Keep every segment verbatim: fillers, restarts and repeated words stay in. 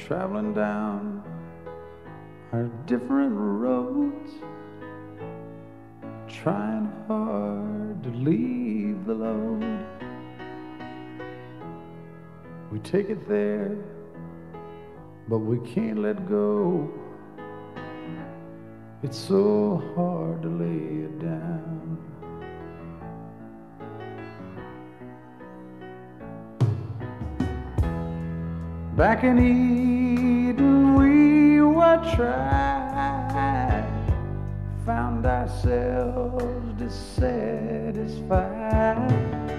traveling down our different roads, trying hard to leave the load. We take it there, but we can't let go. It's so hard to lay it down. Back in Eden we were tried, found ourselves dissatisfied,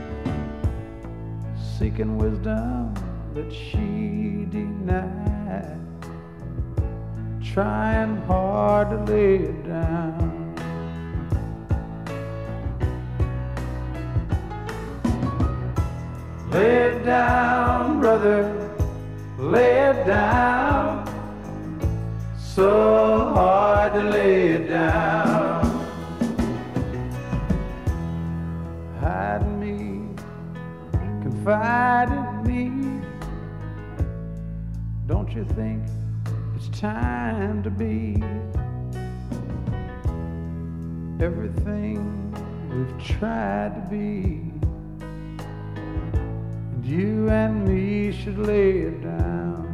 seeking wisdom that she denied, trying hard to lay it down. Lay it down, brother, lay it down. So hard to lay it down. Hide in me, confide in me. Don't you think it's time to be everything we've tried to be? And you and me should lay it down.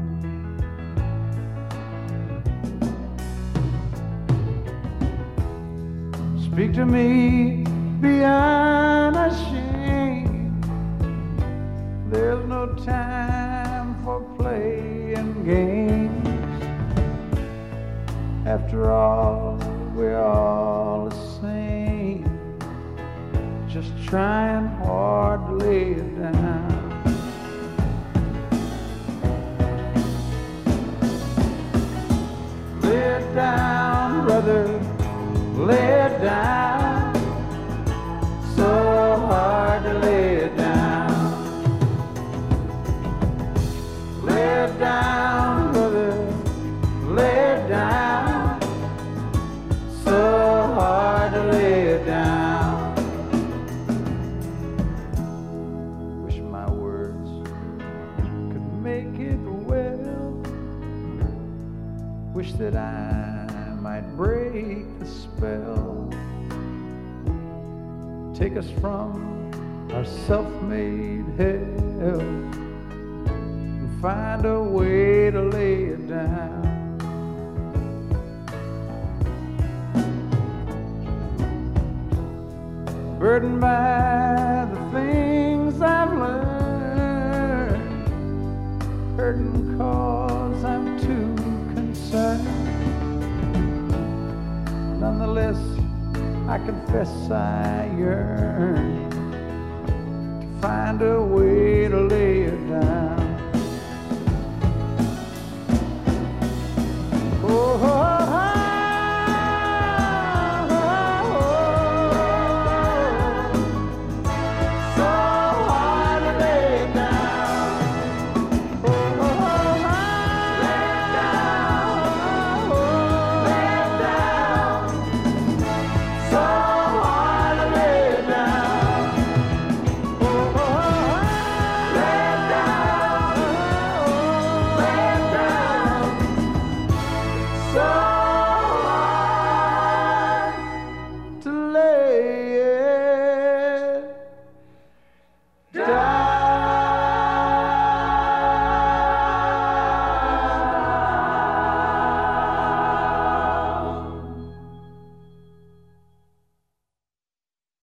Speak to me, be unashamed. There's no time for playing games. After all, we're all the same, just trying hard to lay it down. Lay it down, brother, lay it down. So hard to lay it down. Lay it down, brother, lay it down. So hard to lay it down. Wish my words could make it well. Wish that I might break the spell, take us from our self-made hell, and find a way to lay it down. Burdened by the things I've learned, hurting cause I'm too concerned. Nonetheless, I confess I yearn to find a way to lay it down.